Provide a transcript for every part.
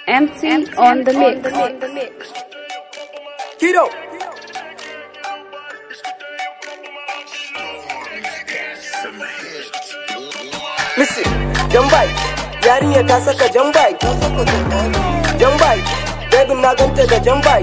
MC on the mix. Kido. Listen, Jambai, yarinya ta saka Jambai. Jambai, baby na ganta da Jambai.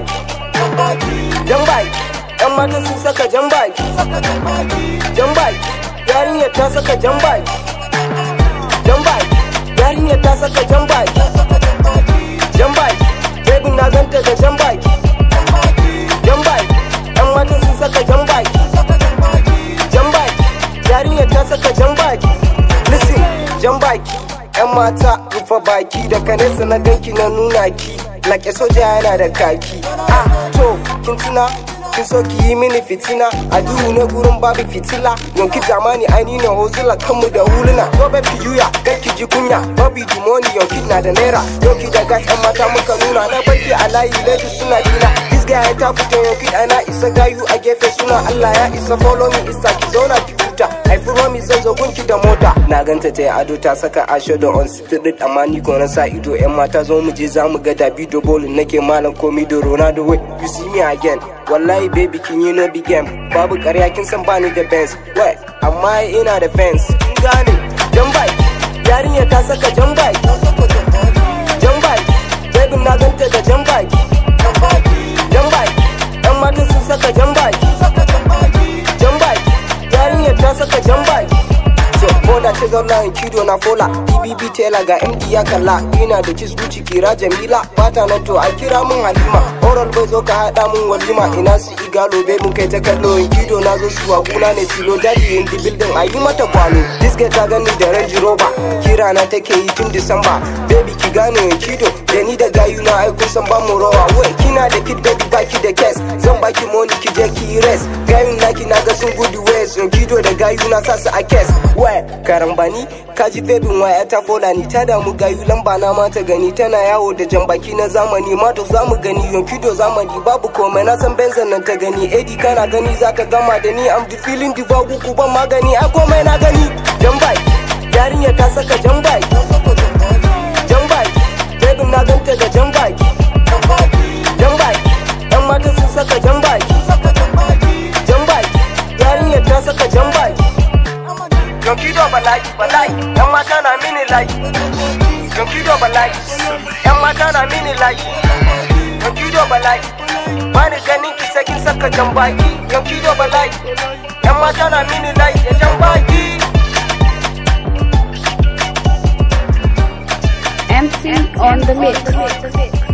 Jambai, yan mata sun saka Jambai. Jambai, yarinya ta saka Jambai. Jambai, yarinya ta saka Jambai. Jambai, baby na ganta da Jambai. Jambai, yan mata sun saka Jambai. Jambai, yarinya ta saka Jambai. Listen, Jambai, yan mata rufa baki daga nesa na ganki na nuna ki. Like soja yana da kaki. To, kin tuna? Kin so ki yi mini fitina a duhu na gurin babu fitila yanki zamani aini na hozula kanmu da huluna gobe fi juya kai ki ji kunya babu jimoni yanki na da naira yanki da gas yan mata muka nuna na barki a layi ladies suna dina this guy ya ta fito yanki ana isa gayu a gefe suna Allah ya isa follow me isa ki zauna ki huta I promise zan zo gunki da mota na ganta ta yi ado ta saka ashodo on street amma ni ko na sa ido yan mata zo mu je za mu ga Davido Bolin nake malam komi da Ronaldo wait you see me again wallahi baby kin yi no big game babu ƙarya kin san bani da Benz wai amma ina da fence kin gane Jambai yarinya ta saka Jambai Jambai baby na ganta da Jambai Jambai yan mata sun saka Jambai Jambai yarinya ta saka Jambai so boda ce zauna in kido na fola BBB tela ga MD ya kalla ina da kiss Gucci kira Jamila bata nan to a kira mun Halima oral bai zo ka hada mun walima ina su igalo bai mun kai ta kallo in kido na zo shuwa kuna ne tilo daddy in the building ayi mata kwano this girl ta gani da Range Rover kira na take yi tun December baby ki gane in kido da ni da gayu na ai kun san ba mu rawa wai kina da kid baby baki da case zan baki money ki je ki rest gayun naki na ga sun gudu ways in kido da gayu na sa su a case wai karambani kaji baby waya ta fola ni ta damu gayu lamba na mata gani tana yawo da jambaki na zamani mato zamu gani yonkido zamani babu komai na san benzan nan ta gani edi kana gani zaka gama da ni am the feeling the vagu ku ban magani ai komai na gani Jambai yarinya ta saka Jambai Jambai baby na ganta da Jambai Jambai yan mata sun saka Jambai Jambai yarinya ta saka Jambai Yonkido balai, yan mata na mini like. Yonkido balai, yan mata na mini like. Yonkido balai, bani ganin ki sakin saka Jambaki. Yonkido balai, yan mata na mini like da Jambaki. MC on the mix.